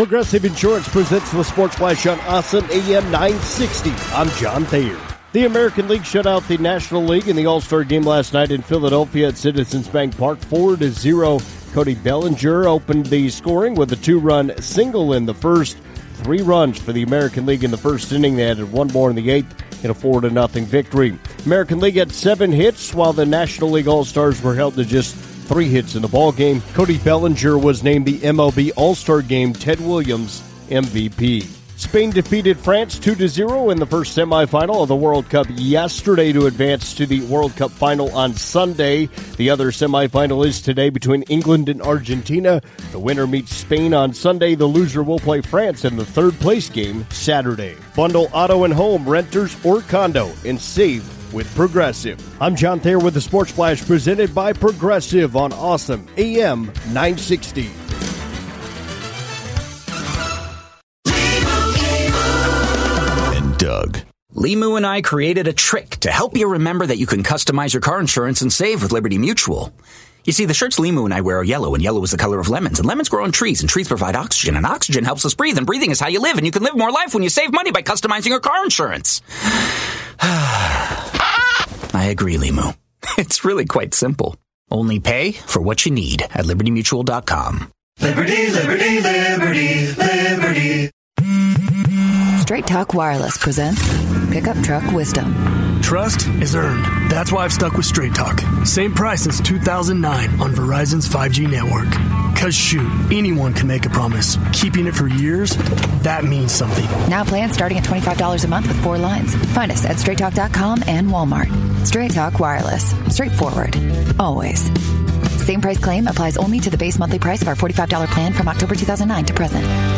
Progressive Insurance presents the Sports Flash on Awesome AM 960. I'm John Thayer. The American League shut out the National League in the All-Star game last night in Philadelphia at Citizens Bank Park 4-0. Cody Bellinger opened the scoring with a 2-run single in the first. 3 runs for the American League in the first inning. They added 1 more in the 8th in a 4-0 victory. American League had 7 hits, while the National League All-Stars were held to just 3 hits in the ballgame. Cody Bellinger was named the MLB All-Star Game Ted Williams MVP. Spain defeated France 2-0 in the first semifinal of the World Cup yesterday to advance to the World Cup final on Sunday. The other semifinal is today between England and Argentina. The winner meets Spain on Sunday. The loser will play France in the third-place game Saturday. Bundle auto and home, renters or condo, and save with Progressive. I'm John Thayer with the Sports Flash presented by Progressive on Awesome AM 960. Doug. Limu and I created a trick to help you remember that you can customize your car insurance and save with Liberty Mutual. You see, the shirts Limu and I wear are yellow, and yellow is the color of lemons, and lemons grow on trees, and trees provide oxygen, and oxygen helps us breathe, and breathing is how you live, and you can live more life when you save money by customizing your car insurance. I agree, Limu. It's really quite simple. Only pay for what you need at LibertyMutual.com. Liberty, liberty, liberty, liberty. Straight Talk Wireless presents Pickup Truck Wisdom. Trust is earned. That's why I've stuck with Straight Talk. Same price since 2009 on Verizon's 5G network. Cause shoot, anyone can make a promise. Keeping it for years, that means something. Now plans starting at $25 a month with 4 lines. Find us at straighttalk.com and Walmart. Straight Talk Wireless. Straightforward. Always. Same price claim applies only to the base monthly price of our $45 plan from October 2009 to present.